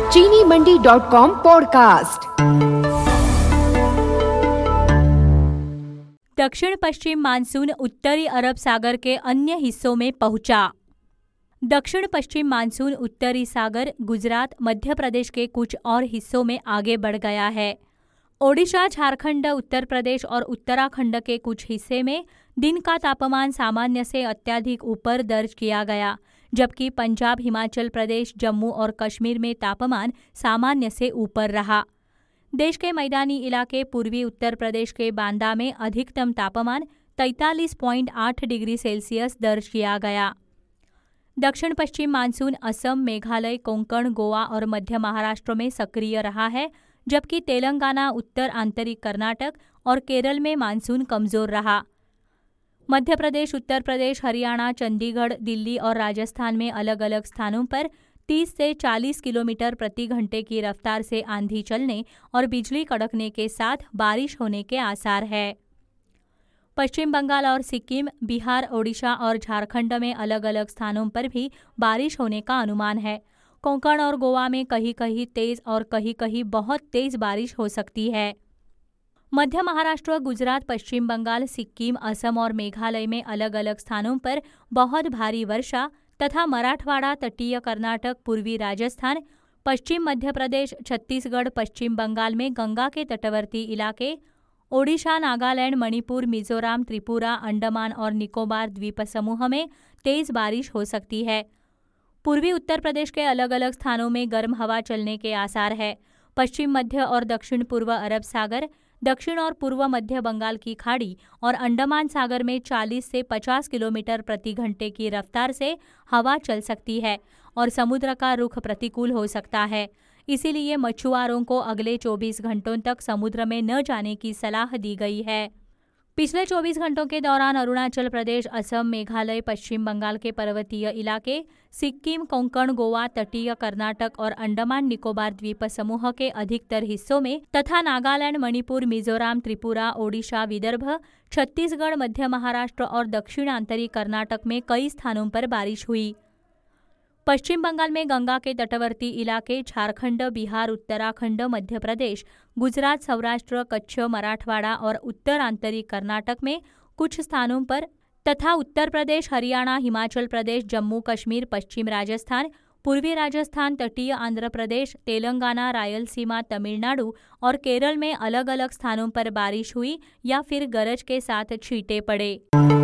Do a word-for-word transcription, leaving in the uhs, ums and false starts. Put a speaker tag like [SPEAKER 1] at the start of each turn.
[SPEAKER 1] चीनी मंडी dot com podcast.
[SPEAKER 2] दक्षिण पश्चिम मानसून उत्तरी अरब सागर के अन्य हिस्सों में पहुंचा। दक्षिण पश्चिम मानसून उत्तरी सागर, गुजरात, मध्य प्रदेश के कुछ और हिस्सों में आगे बढ़ गया है। ओडिशा, झारखंड, उत्तर प्रदेश और उत्तराखंड के कुछ हिस्से में दिन का तापमान सामान्य से अत्यधिक ऊपर दर्ज किया गया, जबकि पंजाब, हिमाचल प्रदेश, जम्मू और कश्मीर में तापमान सामान्य से ऊपर रहा। देश के मैदानी इलाके पूर्वी उत्तर प्रदेश के बांदा में अधिकतम तापमान तैंतालीस पॉइंट आठ डिग्री सेल्सियस दर्ज किया गया। दक्षिण पश्चिम मानसून असम, मेघालय, कोंकण, गोवा और मध्य महाराष्ट्र में सक्रिय रहा है, जबकि तेलंगाना, उत्तर आंतरिक कर्नाटक और केरल में मानसून कमजोर रहा। मध्य प्रदेश, उत्तर प्रदेश, हरियाणा, चंडीगढ़, दिल्ली और राजस्थान में अलग अलग स्थानों पर तीस से चालीस किलोमीटर प्रति घंटे की रफ्तार से आंधी चलने और बिजली कड़कने के साथ बारिश होने के आसार है। पश्चिम बंगाल और सिक्किम, बिहार, ओडिशा और झारखंड में अलग अलग स्थानों पर भी बारिश होने का अनुमान है। कोंकण और गोवा में कहीं कहीं तेज और कहीं कहीं बहुत तेज बारिश हो सकती है। मध्य महाराष्ट्र, गुजरात, पश्चिम बंगाल, सिक्किम, असम और मेघालय में अलग अलग स्थानों पर बहुत भारी वर्षा तथा मराठवाड़ा, तटीय कर्नाटक, पूर्वी राजस्थान, पश्चिम मध्य प्रदेश, छत्तीसगढ़, पश्चिम बंगाल में गंगा के तटवर्ती इलाके, ओडिशा, नागालैंड, मणिपुर, मिजोरम, त्रिपुरा, अंडमान और निकोबार द्वीप समूह में तेज बारिश हो सकती है। पूर्वी उत्तर प्रदेश के अलग अलग स्थानों में गर्म हवा चलने के आसार है। पश्चिम मध्य और दक्षिण पूर्व अरब सागर, दक्षिण और पूर्व मध्य बंगाल की खाड़ी और अंडमान सागर में चालीस से पचास किलोमीटर प्रति घंटे की रफ्तार से हवा चल सकती है और समुद्र का रुख प्रतिकूल हो सकता है। इसीलिए मछुआरों को अगले चौबीस घंटों तक समुद्र में न जाने की सलाह दी गई है। पिछले चौबीस घंटों के दौरान अरुणाचल प्रदेश, असम, मेघालय, पश्चिम बंगाल के पर्वतीय इलाके, सिक्किम, कोंकण, गोवा, तटीय कर्नाटक और अंडमान निकोबार द्वीप समूह के अधिकतर हिस्सों में तथा नागालैंड, मणिपुर, मिजोरम, त्रिपुरा, ओडिशा, विदर्भ, छत्तीसगढ़, मध्य महाराष्ट्र और दक्षिण आंतरिक कर्नाटक में कई स्थानों पर बारिश हुई। पश्चिम बंगाल में गंगा के तटवर्ती इलाके, झारखंड, बिहार, उत्तराखंड, मध्य प्रदेश, गुजरात, सौराष्ट्र, कच्छ, मराठवाड़ा और उत्तर आंतरिक कर्नाटक में कुछ स्थानों पर तथा उत्तर प्रदेश, हरियाणा, हिमाचल प्रदेश, जम्मू कश्मीर, पश्चिम राजस्थान, पूर्वी राजस्थान, तटीय आंध्र प्रदेश, तेलंगाना, रायलसीमा, तमिलनाडु और केरल में अलग अलग स्थानों पर बारिश हुई या फिर गरज के साथ छींटे पड़े।